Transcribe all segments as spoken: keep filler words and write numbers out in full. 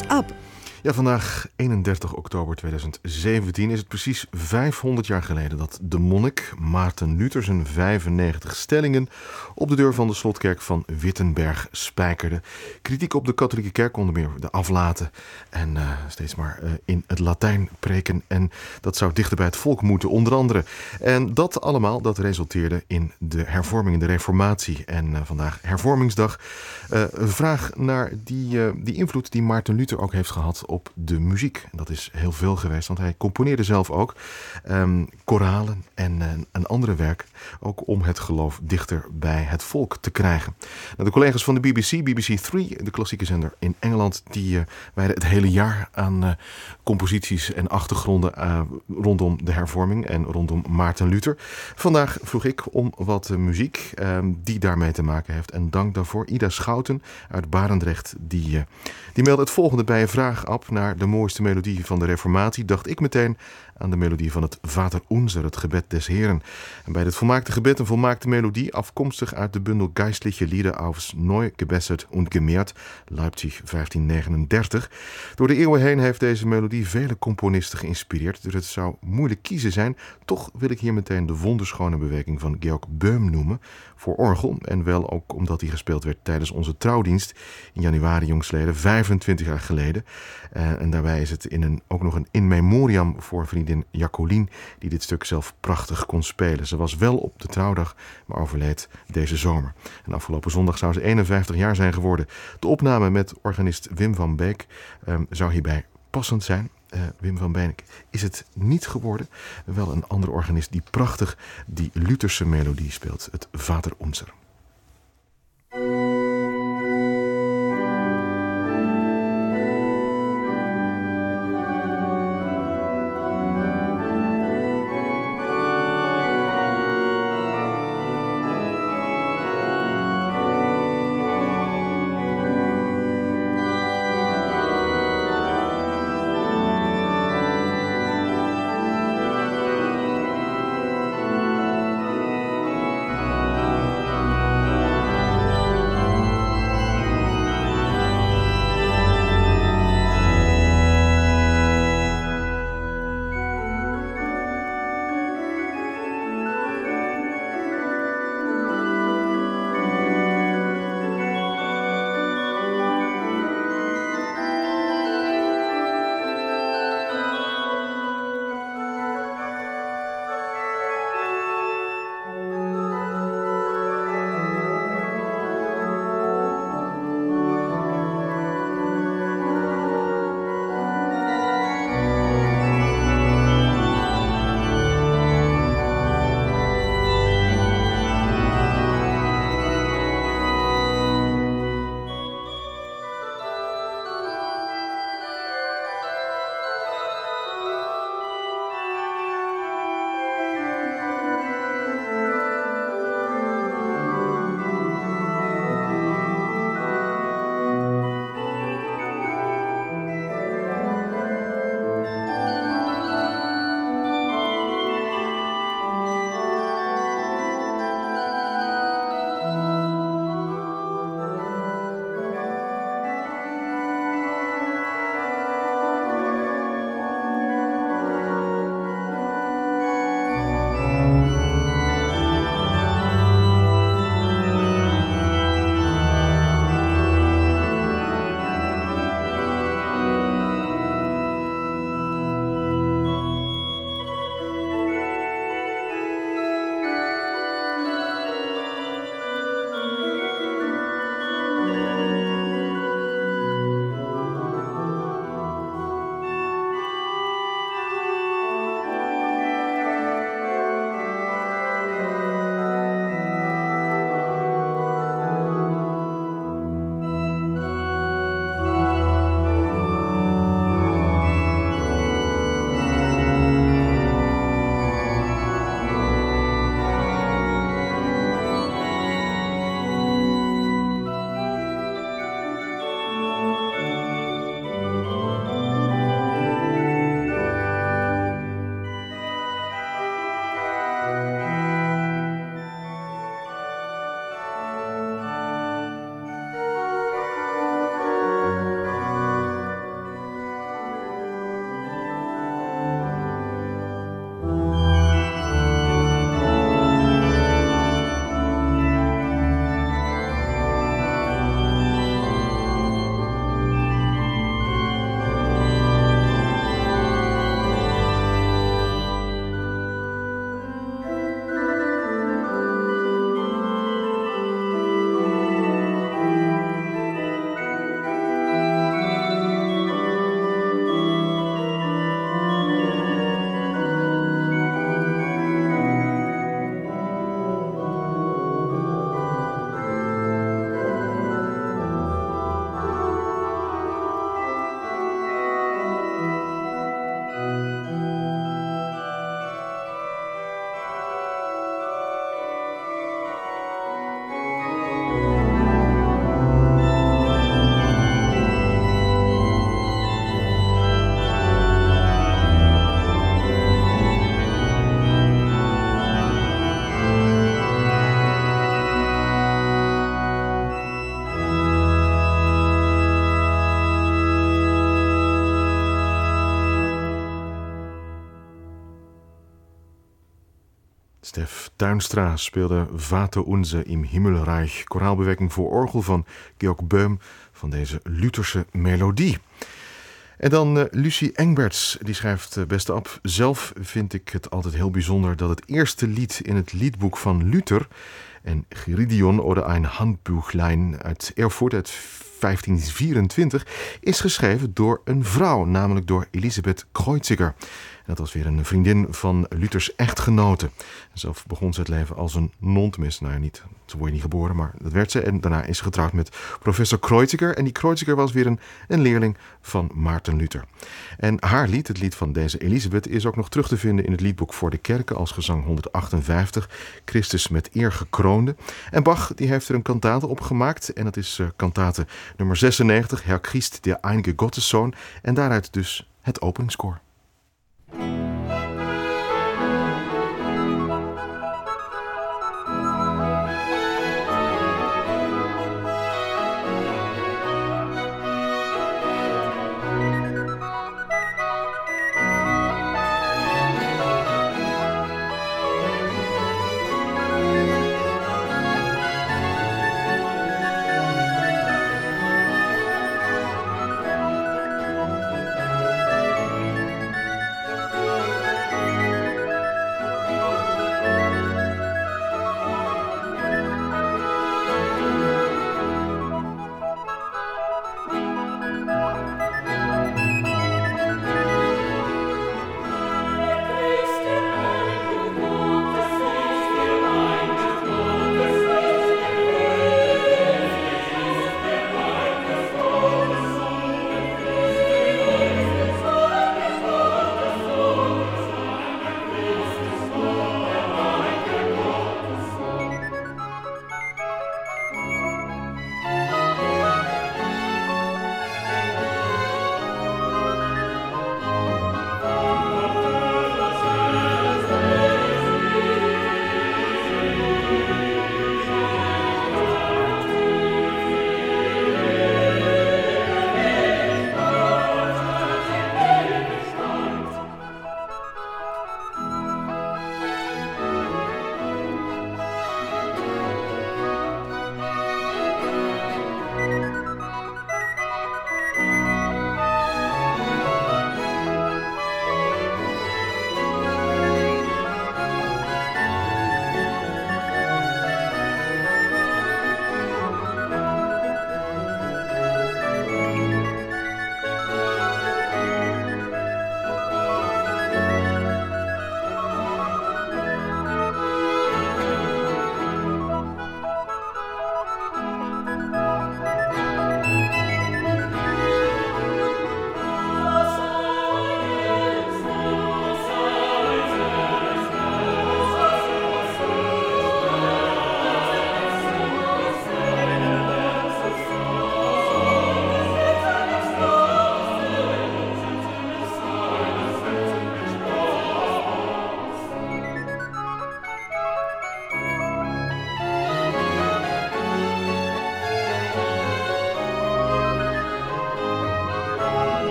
Up. Ja, vandaag eenendertig oktober tweeduizend zeventien is het precies vijfhonderd jaar geleden dat de monnik Maarten Luther zijn vijfennegentig stellingen op de deur van de slotkerk van Wittenberg spijkerde. Kritiek op de katholieke kerk onder meer de aflaten en uh, steeds maar uh, in het Latijn preken. En dat zou dichter bij het volk moeten, onder andere. En dat allemaal, dat resulteerde in de hervorming, in de reformatie. En uh, vandaag hervormingsdag. Uh, een vraag naar die, uh, die invloed die Maarten Luther ook heeft gehad op de muziek. En dat is heel veel geweest, want hij componeerde zelf ook um, koralen en uh, een andere werk, ook om het geloof dichter bij het volk te krijgen. Nou, de collega's van de B B C, B B C drie, de klassieke zender in Engeland, die uh, wijden het hele jaar aan uh, composities en achtergronden uh, rondom de hervorming en rondom Maarten Luther. Vandaag vroeg ik om wat uh, muziek uh, die daarmee te maken heeft. En dank daarvoor Ida Schouten uit Barendrecht, die, uh, die meldde het volgende bij een vraag op naar de mooiste melodie van de Reformatie. Dacht ik meteen aan de melodie van het Vater Unser, het gebed des Heren. En bij dit volmaakte gebed een volmaakte melodie, afkomstig uit de bundel Geistliche Lieder aufs Neu gebessert und gemehrt, Leipzig vijftien negenendertig. Door de eeuwen heen heeft deze melodie vele componisten geïnspireerd, dus het zou moeilijk kiezen zijn. Toch wil ik hier meteen de wonderschone bewerking van Georg Böhm noemen, voor orgel, en wel ook omdat die gespeeld werd tijdens onze trouwdienst in januari jongsleden, vijfentwintig jaar geleden. Uh, en daarbij is het in een, ook nog een in memoriam voor vriendin Jacqueline, die dit stuk zelf prachtig kon spelen. Ze was wel op de trouwdag, maar overleed deze zomer. En afgelopen zondag zou ze eenenvijftig jaar zijn geworden. De opname met organist Wim van Beek um, zou hierbij passend zijn. Uh, Wim van Beek is het niet geworden. Wel een andere organist die prachtig die Lutherse melodie speelt, het Vater Unser. Stef Tuinstra speelde Vater Unser im Himmelreich, koraalbewerking voor orgel van Georg Böhm van deze Lutherse melodie. En dan uh, Lucie Engberts, die schrijft, uh, beste Ab, zelf vind ik het altijd heel bijzonder dat het eerste lied in het liedboek van Luther en Gideon oder ein Handbuchlein uit Erfurt uit vijftien vierentwintig is geschreven door een vrouw, namelijk door Elisabeth Kreuziger. Dat was weer een vriendin van Luthers echtgenote. Zelf begon ze het leven als een non, tenminste, nou ja, niet, zo word je niet geboren, maar dat werd ze. En daarna is ze getrouwd met professor Kreuziger. En die Kreuziger was weer een, een leerling van Maarten Luther. En haar lied, het lied van deze Elisabeth, is ook nog terug te vinden in het liedboek voor de kerken als gezang honderdachtenvijftig, Christus met eer gekroonde. En Bach die heeft er een kantate op gemaakt. En dat is uh, kantate nummer zesennegentig, Herr Christ, der einige Gotteszoon. En daaruit dus het openingskoor.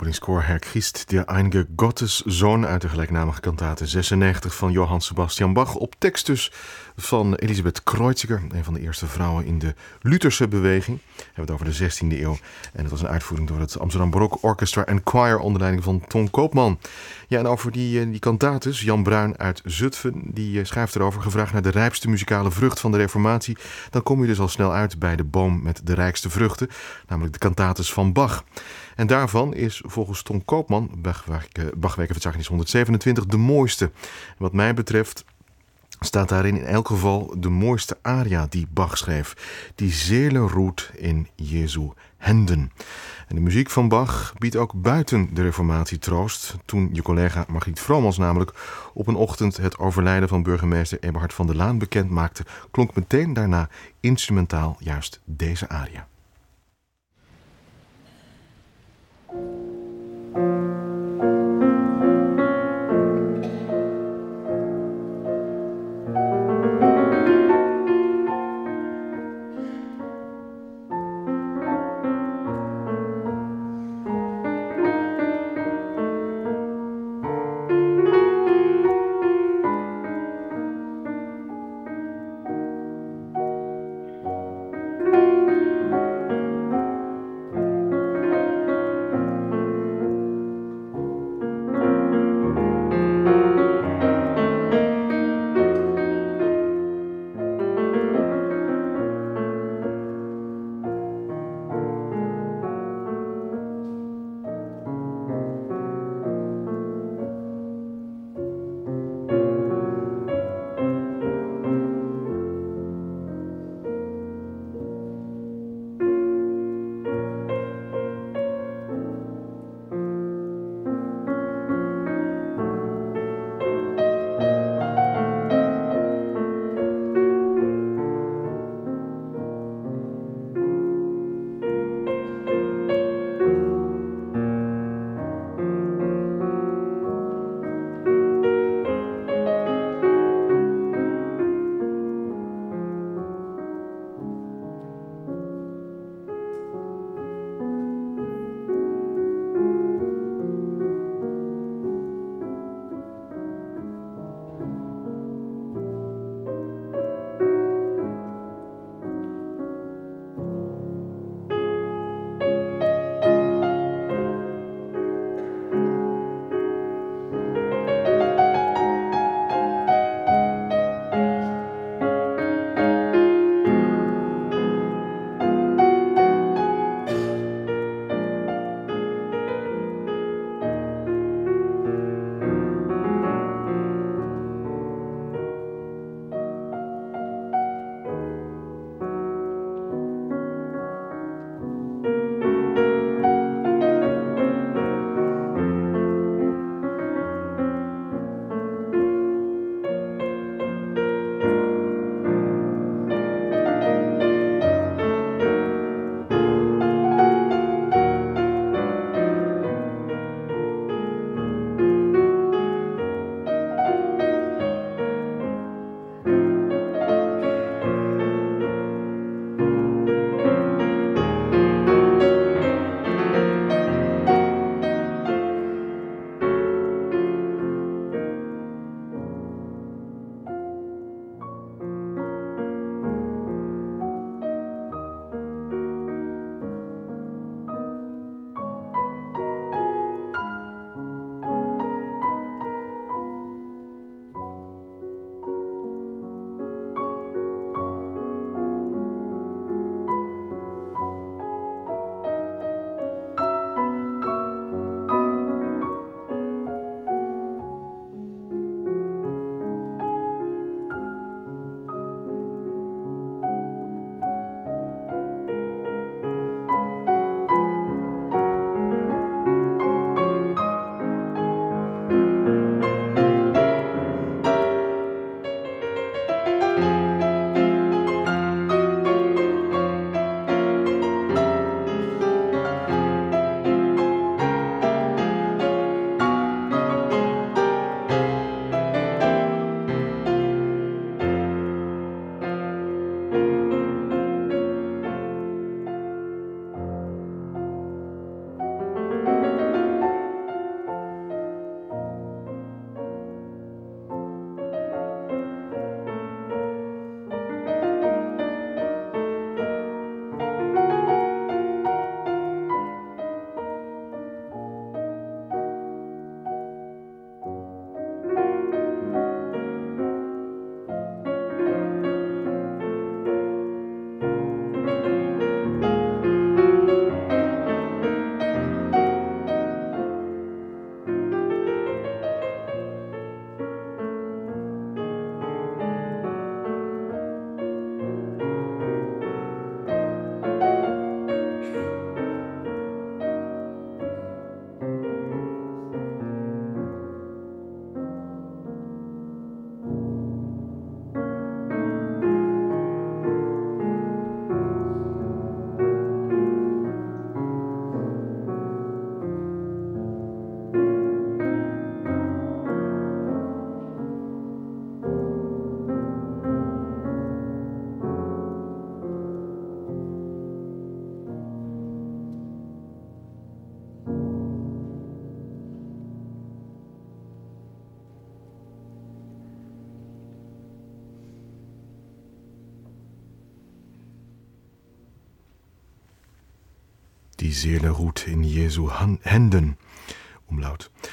openingskoor Herr Christ, der einige Gotteszoon uit de gelijknamige kantate zesennegentig van Johann Sebastian Bach, op tekst dus van Elisabeth Kreuziger, een van de eerste vrouwen in de Lutherse beweging. We hebben het over de zestiende eeuw en het was een uitvoering door het Amsterdam Barok Orchestra and Choir onder leiding van Ton Koopman. Ja, en over die, die kantates, Jan Bruin uit Zutphen, die schrijft erover, gevraagd naar de rijpste muzikale vrucht van de Reformatie, dan kom je dus al snel uit bij de boom met de rijkste vruchten, namelijk de kantates van Bach. En daarvan is volgens Ton Koopman, Bachwerkenverzeichnis honderdzevenentwintig, de mooiste. Wat mij betreft staat daarin in elk geval de mooiste aria die Bach schreef. Die Seele ruht in Jesu Händen. En de muziek van Bach biedt ook buiten de Reformatie troost. Toen je collega Margriet Vromans namelijk op een ochtend het overlijden van burgemeester Eberhard van der Laan bekend maakte, klonk meteen daarna instrumentaal juist deze aria. Die Seele ruht in Jesu Han- Händen. Umlaut.